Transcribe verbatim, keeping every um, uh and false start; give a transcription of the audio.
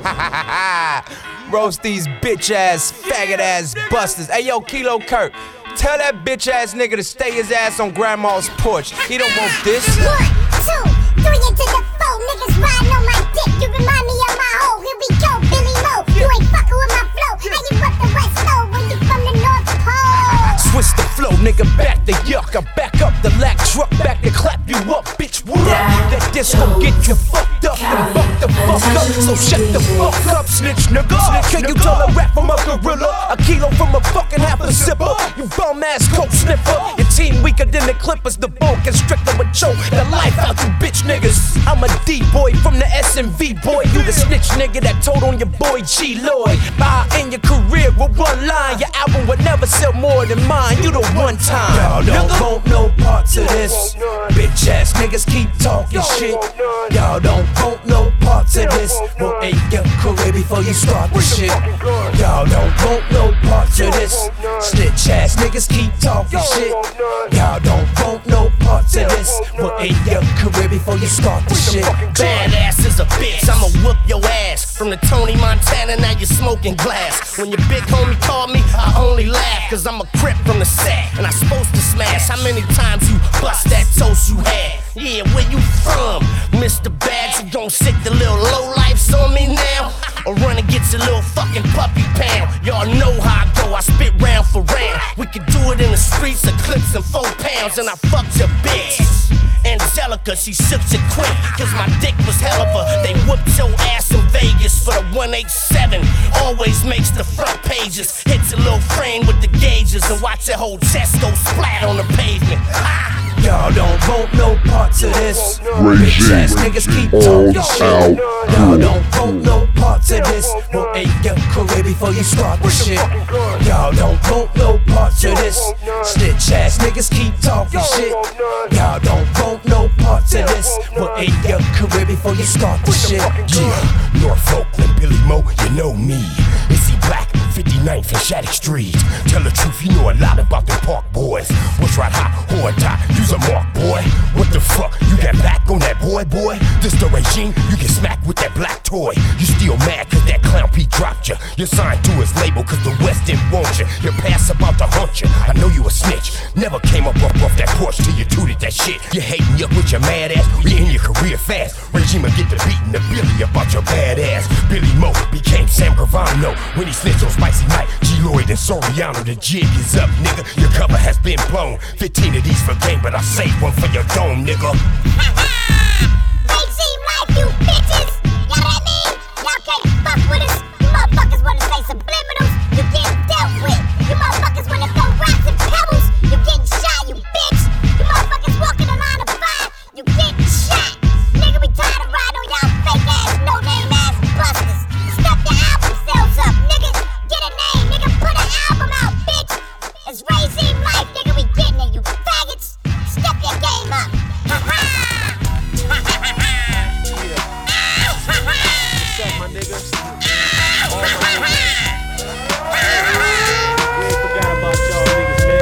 Roast these bitch ass, faggot ass busters. Hey yo, Kilo Kirk, tell that bitch ass nigga to stay his ass on grandma's porch. He don't want this. One, two, three into the four. Niggas riding on my dick. You remind me of my hoe. Here we go, Billy Mo. You ain't fucking with my flow. How you up the West Low when you from the North Pole? Switch the flow, nigga, back the yuck. I back up the lack truck, back to clap you up, bitch. What up? That disco get you fucked up and fucked the fuck up. So shut the fuck up, snitch nigga. Can you tell a rap from a gorilla? A kilo from a fucking half a zipper. You bum ass coke sniffer. Your team weaker than the Clippers. The bulk and stricter with choke the life out you bitch niggas. I'm a D-boy from the S M V boy. You the snitch nigga that told on your boy G Lloyd. Buy in your career with one line. Your album would never sell more than mine. You the one time. Y'all don't nigga. Want no parts of this. Bitch ass niggas keep talking shit. Y'all don't want no parts of this. Well, ain't your career before you start the shit. Y'all don't want no parts of this. Snitch ass niggas keep talking shit. Y'all don't want no parts of this. Well, ain't your career before you start the shit. Badass is a bitch, I'ma whoop your ass. From the Tony Montana, now you smoking glass. When your big homie called me, I only laugh. Cause I'm a crip from the set, and I supposed to smash. How many times you bust that toast you had? Yeah, where you from? Mister Bags, you gon' sick the little lowlifes on me now? Or run and get your little fucking puppy pound? Y'all know how I go, I spit round for round. We could do it in the streets, of clips and four pounds. And I fucked your bitch Angelica, she shook you quick, cause my dick was hell of a. They whooped your ass in Vegas for the one eighty-seven. Always makes the front pages. Hits a little frame with the gauges and watch your whole chest go splat on the pavement. Ah! Y'all don't want no parts of this. Bitch ass niggas keep talking shit. Y'all don't want no parts of this. Well, ain't your career before you start the shit. Y'all don't want no parts of this. Snitch ass niggas keep talking shit. Y'all don't want no parts of this. Well, ain't your career before you start the shit. Yeah, Norfolk and Billy Mo, you know me. Is he black? fifty-ninth and Shattuck Street. Tell the truth, you know a lot about the Park boys. What's right hot, horn tie, use a mark, boy. What the fuck, you got back on that boy, boy? This the regime, you get smacked with that black toy. You still mad cause that clown P dropped you. You're signed to his label cause the West didn't want you. Your past about to haunt you, I know you a snitch. Never came up up off that porch till you tooted that shit. You hating up with your mad ass, we in your career fast. Regime will get the beating the Billy about your bad ass. Billy Mo became Sam Gravano when he snitched on Spicy Mike, G Lloyd and Soriano. The jig is up, nigga, your cover has been blown. Fifteen of these for game, but I saved one for your dome, nigga. Regime life, you bitches.